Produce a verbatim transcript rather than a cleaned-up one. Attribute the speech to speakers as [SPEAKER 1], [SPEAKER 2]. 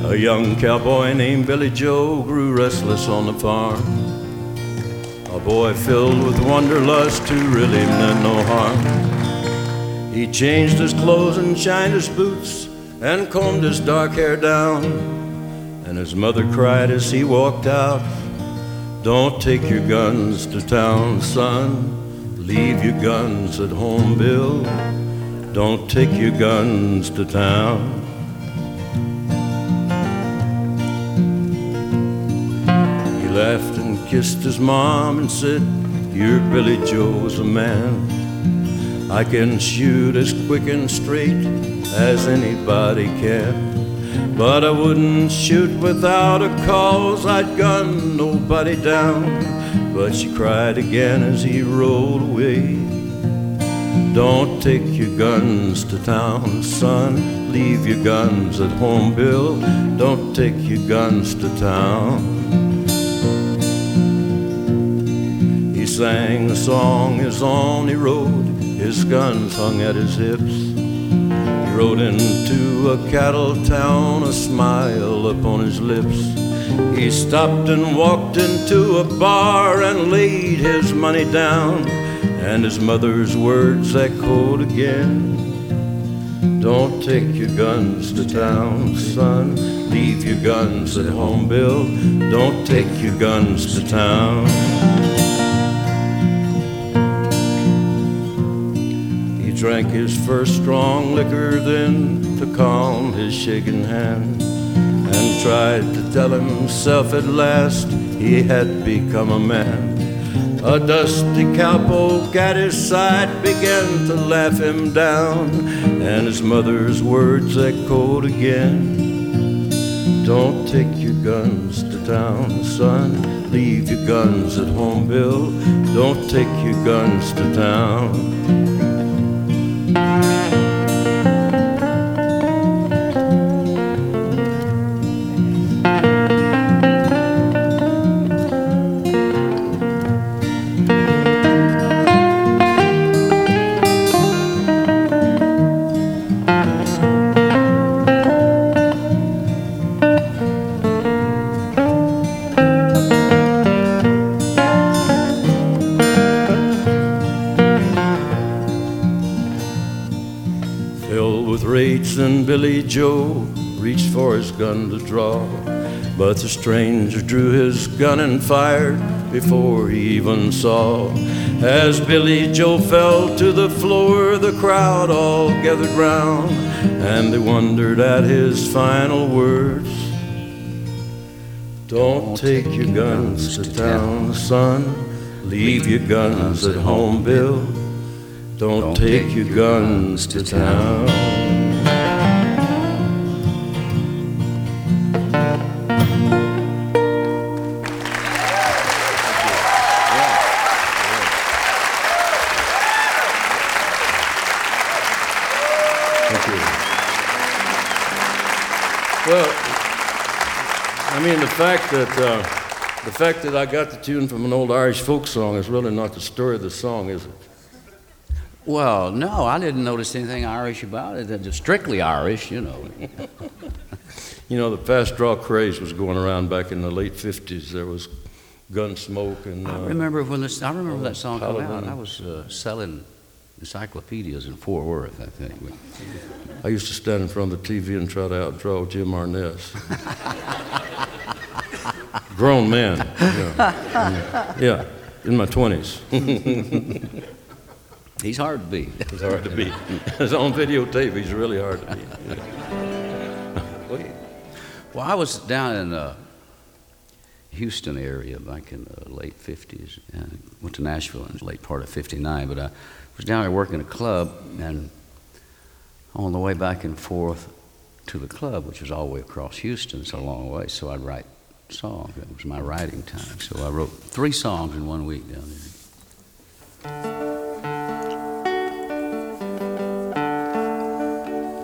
[SPEAKER 1] A young cowboy named Billy Joe grew restless on the farm. A boy filled with wanderlust who really meant no harm. He changed his clothes and shined his boots and combed his dark hair down. And his mother cried as he walked out, "Don't take your guns to town, son. Leave your guns at home, Bill. Don't take your guns to town." He laughed and kissed his mom and said, "Your Billy Joe's a man. I can shoot as quick and straight as anybody can. But I wouldn't shoot without a cause, I'd gun nobody down." But she cried again as he rolled away, "Don't take your guns to town, son. Leave your guns at home, Bill. Don't take your guns to town." He sang the song as on he rode, his guns hung at his hips. He rode into a cattle town, a smile upon his lips. He stopped and walked into a bar and laid his money down. And his mother's words echoed again, "Don't take your guns to town, son. Leave your guns at home, Bill. Don't take your guns to town." He drank his first strong liquor then to calm his shaking hand, and tried to tell himself at last he had become a man. A dusty cowpoke at his side began to laugh him down, and his mother's words echoed again, "Don't take your guns to town, son. Leave your guns at home, Bill. Don't take your guns to town." And Billy Joe reached for his gun to draw, but the stranger drew his gun and fired before he even saw. As Billy Joe fell to the floor, the crowd all gathered round, and they wondered at his final words, "Don't take your guns to town, son. Leave your guns at home, Bill. Don't take your guns to town." Well, I mean, the fact that uh, the fact that I got the tune from an old Irish folk song is really not the story of the song, is it?
[SPEAKER 2] Well, no, I didn't notice anything Irish about it. It's strictly Irish, you know.
[SPEAKER 1] You know, the fast draw craze was going around back in the late fifties. There was Gunsmoke and. Uh,
[SPEAKER 2] I remember when this. I remember that song came out. I was uh, selling encyclopedias in Fort Worth, I think.
[SPEAKER 1] I used to stand in front of the T V and try to outdraw Jim Arness. Grown man. Yeah, yeah, in my twenties.
[SPEAKER 2] He's hard to beat.
[SPEAKER 1] He's hard to beat. It's on videotape. He's really hard to beat.
[SPEAKER 2] Well, I was down in the Houston area back in the late fifties, and went to Nashville in the late part of fifty-nine, but I was down there working a club, and on the way back and forth to the club, which was all the way across Houston, it's a long way, so I'd write songs. That was my writing time. So I wrote three songs in one week down there.